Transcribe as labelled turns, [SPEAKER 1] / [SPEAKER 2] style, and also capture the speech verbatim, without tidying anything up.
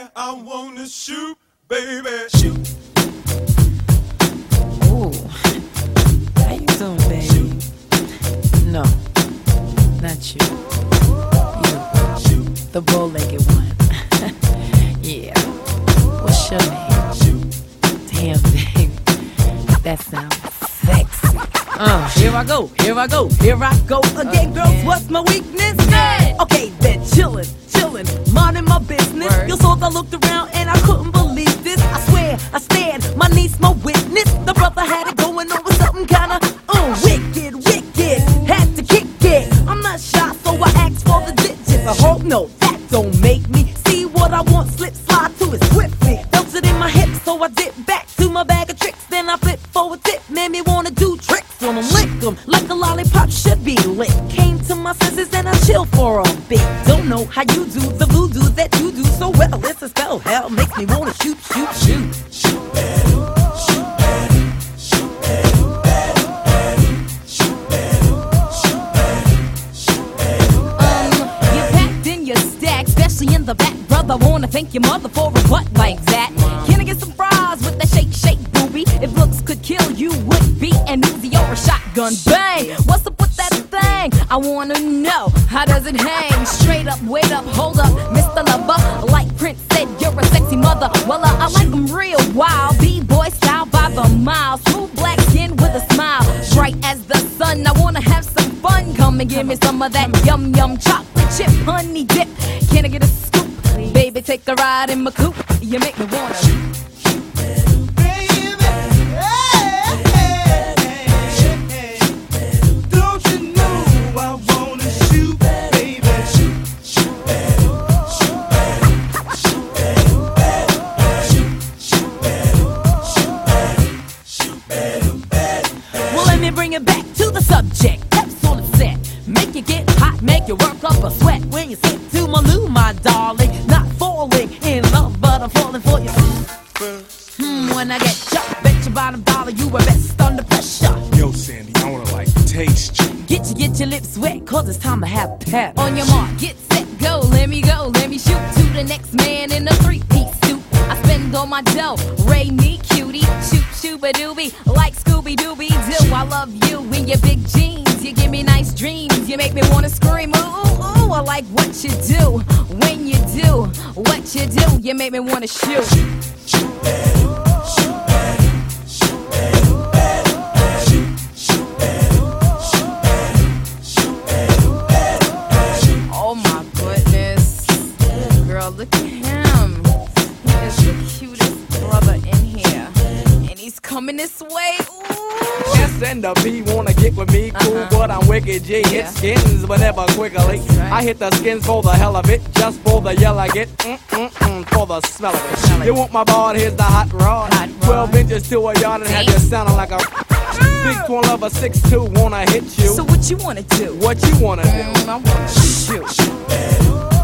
[SPEAKER 1] I wanna shoot, baby. Shoot.
[SPEAKER 2] Ooh, how you doing, baby? No, not you. You, the bow-legged one. Yeah. What's your name? Damn, baby, that sounds sexy. Uh, here I go, here I go, here I go again, girls.
[SPEAKER 3] Yeah.
[SPEAKER 2] What's my weakness?
[SPEAKER 3] Yeah.
[SPEAKER 2] Okay, then chillin', chillin', minding my business.
[SPEAKER 3] Word.
[SPEAKER 2] You saw I looked around and I couldn't believe this. I swear, I stand, my niece, my witness. The brother had it going on with something kinda uh, wicked, wicked. Had to kick it. I'm not shy, so I asked for the digits. I hope no, that don't make me see what I want. Slip, slide to it swiftly. Felt it in my hips, so I dip back to my bag of tricks. Then I flip for a tip, made me wanna do tricks. On them, lick them like a lollipop should be lit. Came to my senses and I chill for a bit. Don't know how you do the voodoo that you do so well. It's a spell, hell makes me wanna shoot, shoot, shoot.
[SPEAKER 1] Shoot, baby. Shoot, baby. Shoot, baby. Shoot, baby. Shoot, baby. Shoot, baby.
[SPEAKER 3] Um, you packed in your stack, especially in the back, brother. Wanna thank your mother for a butt like that. Can I get some fries with that shake, shake, booby? If looks could kill, you would be an Uzi or a shotgun. Bang! What's up with that thing? I wanna know, how does it hang? Straight up, wait up, hold up, Mister Lover. Like Prince said, you're a sexy mother. Well, uh, I like them real wild. B-boy style by the mile. Smooth black skin with a smile. Bright as the sun, I wanna have some fun. Come and give me some of that yum yum chocolate chip honey dip. Can I get a scoop? Baby, take a ride in my coupe. You make me wanna shoot.
[SPEAKER 2] Bring it back to the subject. That's all it's said. Make you get hot, make you work up a sweat. When you sit to my loo, my darling. Not falling in love, but I'm falling for you. Hmm, when I get jumped, bet your bottom dollar you were best under pressure.
[SPEAKER 1] Yo, Sandy, I wanna like taste you.
[SPEAKER 2] Get you, get your lips wet, cause it's time to have pep.
[SPEAKER 3] On your mark, get set, go. Let me go, let me shoot to the next man in a three-piece suit. I spend all my dough, Ray me cutie, shoot shooba doobie, like Scooby Dooby Doo. I love you in your big jeans, you give me nice dreams, you make me wanna scream. Ooh, ooh, ooh, I like what you do, when you do, what you do, you make me wanna shoot.
[SPEAKER 1] Shoot, baby. Shoot, baby. Shoot, baby. Shoot, shoot, baby. Shoot, baby. Shoot, baby.
[SPEAKER 3] Oh my goodness, girl, look at him. He is the cutest brother in here, and he's coming this way. Ooh.
[SPEAKER 4] S and the P wanna get with me, cool,
[SPEAKER 3] Uh-huh.
[SPEAKER 4] but I'm wicked G. Hit
[SPEAKER 3] Yeah.
[SPEAKER 4] skins, but never quickly.
[SPEAKER 3] Right.
[SPEAKER 4] I hit the skins for the hell of it, just for the yell I get, mm-mm-mm, for the smell of
[SPEAKER 3] Smell
[SPEAKER 4] it.
[SPEAKER 3] it.
[SPEAKER 4] You want my ball, here's the hot rod.
[SPEAKER 3] Hot rod.
[SPEAKER 4] Twelve inches to a yard and have you sounding like a big twin of a six two, wanna hit you.
[SPEAKER 3] So what you wanna do?
[SPEAKER 4] What you wanna do?
[SPEAKER 3] Mm, I wanna shoot.
[SPEAKER 1] Shoot, baby.